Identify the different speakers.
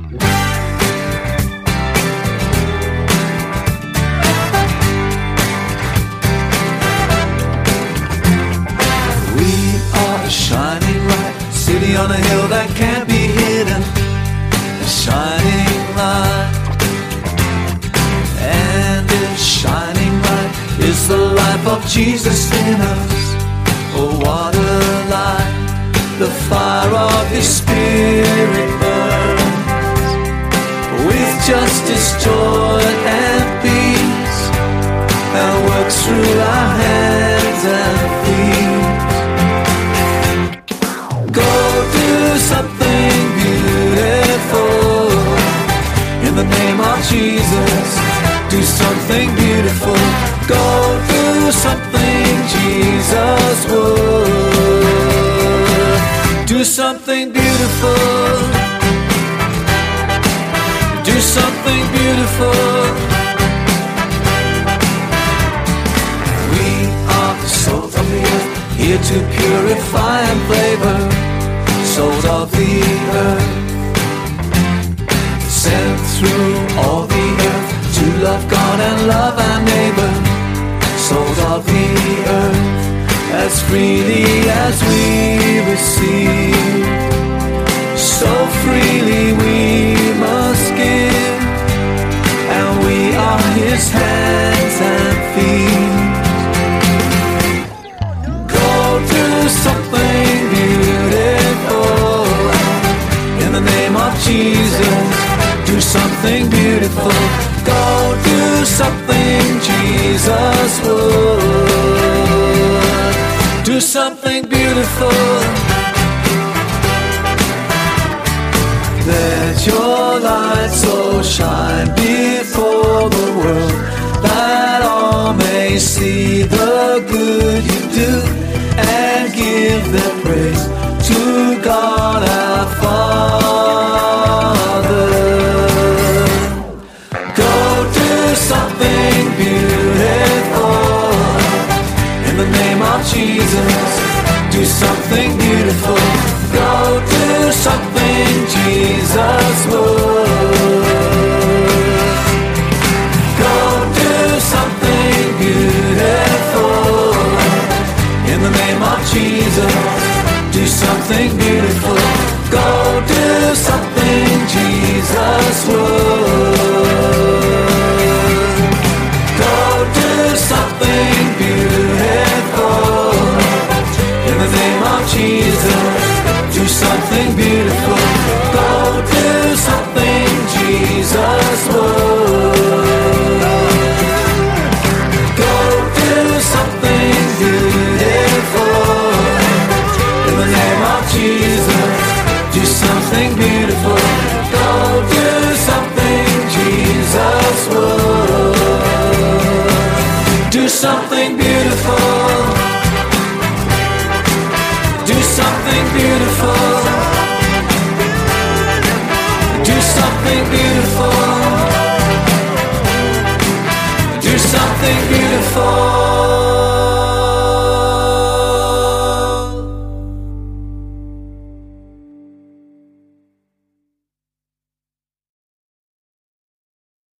Speaker 1: City on a hill that can't be hidden, a shining light. And this shining light is the life of Jesus in us. Oh, what a light, the fire of His Spirit burns, with justice, joy and peace, and works through our hands and feet. Go do something beautiful in the name of Jesus. Do something beautiful. Go do something Jesus would. Do something beautiful. Do something beautiful. We are the salt of the earth, here to purify and flavor. Salt of the earth, sent through all the earth to love God and love our neighbor. Salt of the earth, as freely as we receive, so freely we must give, and we are His hands and feet. Go do something beautiful in the name of Jesus. Do something beautiful. Go do something Jesus would. Do something beautiful. Let your light so shine before the world, that all may see the good you do and give their praise to God our Father. Go do something beautiful in the name of Jesus. Do something beautiful. Go do something Jesus would. Go do something beautiful in the name of Jesus. Do something beautiful. Go do something Jesus would. Go do something beautiful in the name of Jesus. Do something beautiful. Go do something Jesus would. Go do something beautiful in the name of Jesus. Do something beautiful. Go do something Jesus would. Do something beautiful. Do something beautiful. Do something beautiful. Do something beautiful.